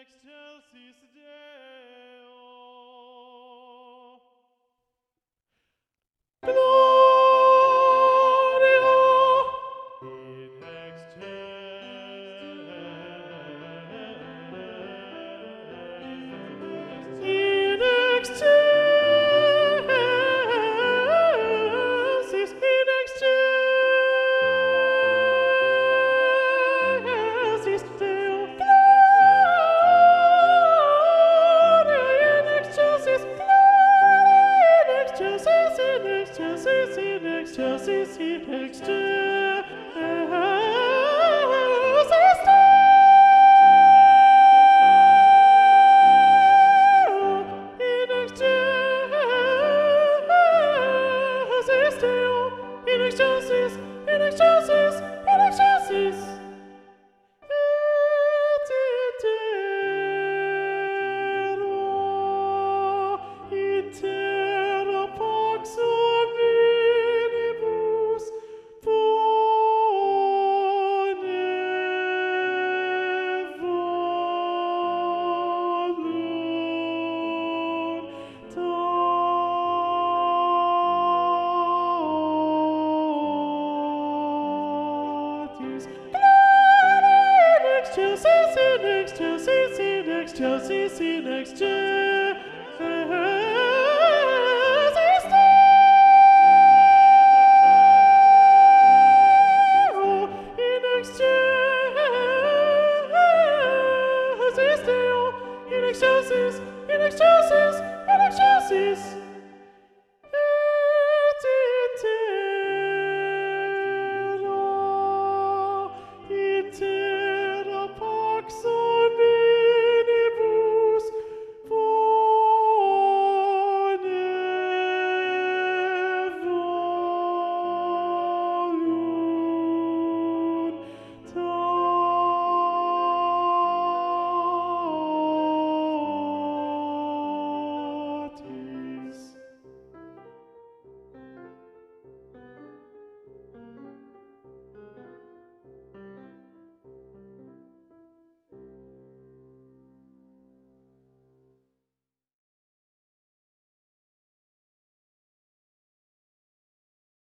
excelsis Deo. Gloria in excelsis, in excelsis, in excelsis Deo. Gloria in excelsis, gloria in excelsis, in excelsis, in excelsis, in excelsis Deo. In excelsis, in excelsis, in excelsis. Et in terra pax hominibus bone voluntatis. In excelsis, in excelsis, in excelsis, in excelsis Deo. In excelsis Deo. In excelsis, in excelsis, in excelsis.